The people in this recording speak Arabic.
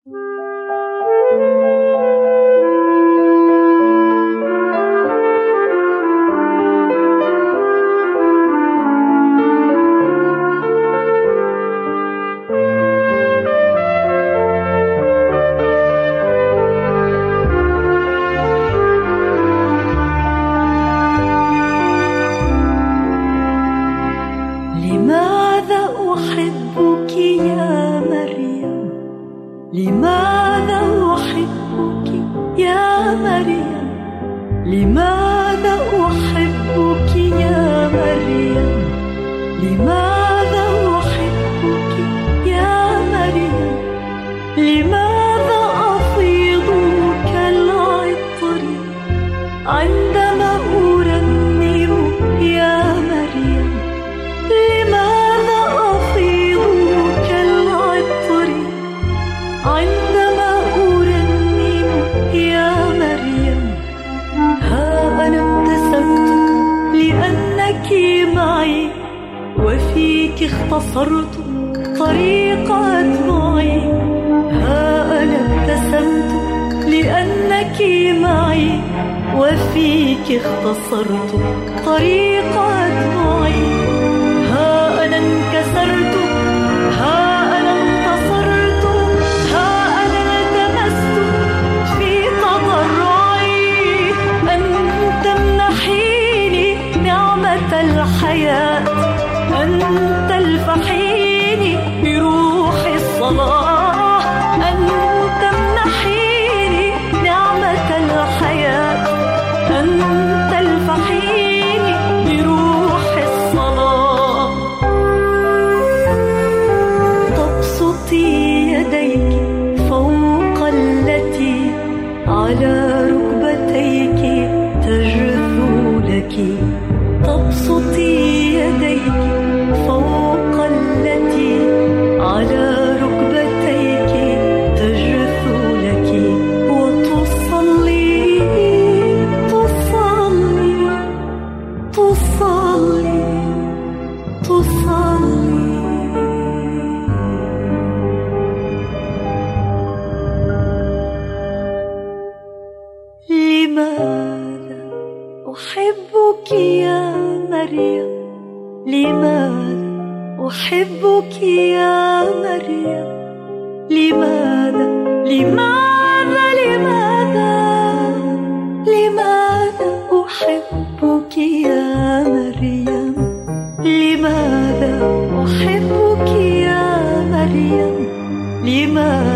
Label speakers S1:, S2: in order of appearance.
S1: اختصرت طريق أدمعي. ها أنا ابتسمت لأنك معي، وفيك اختصرت طريق أدمعي. ها أنا انكسرت، ها أنا انتصرت، ها أنا التمست في تضرعي أن تمنحيني نعمة الحياة، أن تلفحيني بروح الصلاة، أن تمنحيني نعمة الحياة، أن تلفحيني بروح الصلاة. تبسطي يديك فوق التي على ركبتيك تجثو لك. تبسطي يديك فوق التي على ركبتيك تجثو لك، وتصلي تصلي تصلي تصلي. لماذا أحبك يا مريم؟ لماذا أحبك يا مريم؟ لماذا لماذا لماذا لماذا أحبك يا مريم؟ لماذا أحبك يا مريم؟ لماذا